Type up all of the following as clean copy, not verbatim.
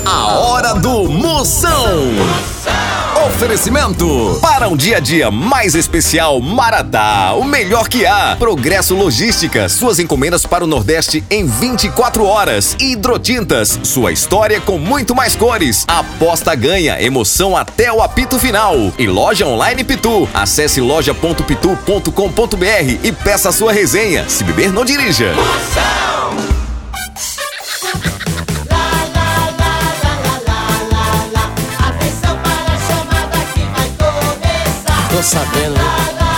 A hora do Moção. Oferecimento para um dia a dia mais especial, Maratá, o melhor que há. Progresso Logística, suas encomendas para o Nordeste em 24 horas. Hidrotintas, sua história com muito mais cores. Aposta ganha, emoção até o apito final. E loja online Pitu. Acesse loja.pitu.com.br e peça a sua resenha. Se beber, não dirija. Moção. Tô sabendo, né?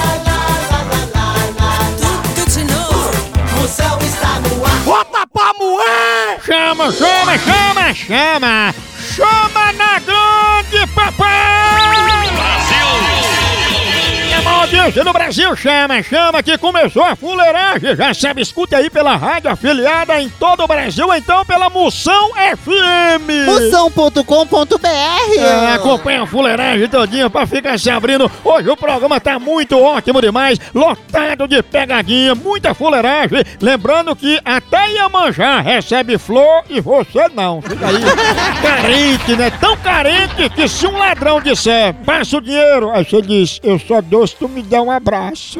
Tudo de novo. Moção está no ar. Bota pra moer! Chama, chama, chama, chama! Chama na grande, papai! Brasil! É uma audiência no Brasil, chama, chama, que começou a fuleiragem. Já sabe, escute aí pela rádio afiliada em todo o Brasil, então pela Moção FM. Moção.com.br. Acompanha a fuleiragem todinha pra ficar se abrindo. Hoje o programa tá muito ótimo demais, lotado de pegadinha, muita fuleiragem. Lembrando que até Iemanjá recebe flor e você não. Fica aí carente, né? Tão carente que se um ladrão disser, passa o dinheiro, aí você diz, eu só dou se tu me der um abraço.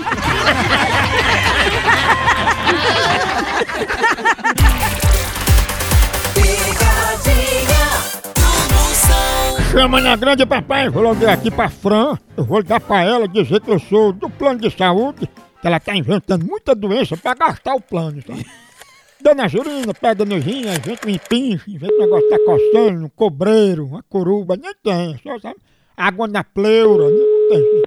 Chama na grande, papai. Vou ligar aqui pra Fran. Eu vou ligar pra ela dizer que eu sou do plano de saúde, que ela tá inventando muita doença pra gastar o plano, sabe? Dona Jurina, pega energia, inventa um empinche, inventa um negócio que tá coçando, um cobreiro, uma coruba, nem tem, só sabe? Água na pleura, não tem.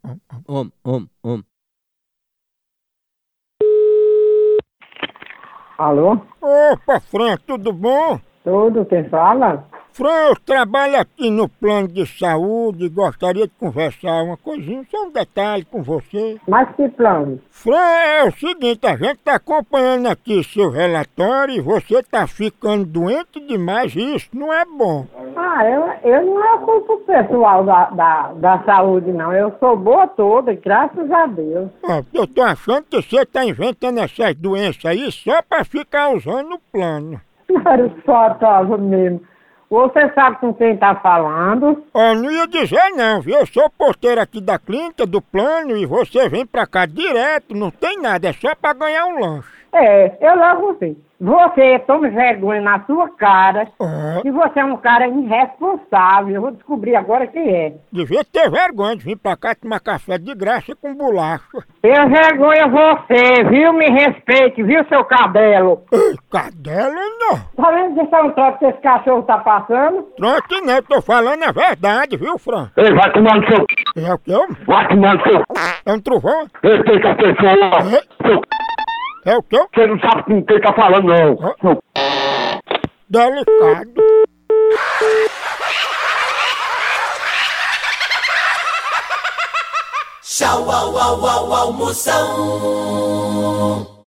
Alô? Opa, Fran, tudo bom? Tudo, quem fala? Fran, eu trabalho aqui no plano de saúde e gostaria de conversar uma coisinha, só um detalhe com você. Mas que plano? Fran, é o seguinte, a gente tá acompanhando aqui seu relatório e você tá ficando doente demais e isso não é bom. Eu não é culpa o pessoal da saúde, não. Eu sou boa toda, graças a Deus. Eu tô achando que você tá inventando essas doenças aí só pra ficar usando o plano. Era só tava mesmo. Você sabe com quem tá falando? Não ia dizer não, viu? Eu sou porteiro aqui da clínica, do plano, e você vem pra cá direto, não tem nada, é só pra ganhar um lanche. Eu logo vi. Você toma vergonha na sua cara e você é um cara irresponsável. Eu vou descobrir agora quem é. Devia ter vergonha de vir pra cá tomar café de graça com bolacha. Eu vergonha você, viu? Me respeite, viu, seu cadelo? Cadelo não. Tá vendo que isso é um troço que esse cachorro tá passando? Trote não, eu tô falando a verdade, viu, Fran? Ele vai tomar no seu... É o quê? Vai tomar no seu... É um trovão? Respeita a pessoa. Seu... É o quê? Você não sabe com quem tá falando, não. Delicado. Tchau, au, au, au, au, Moção.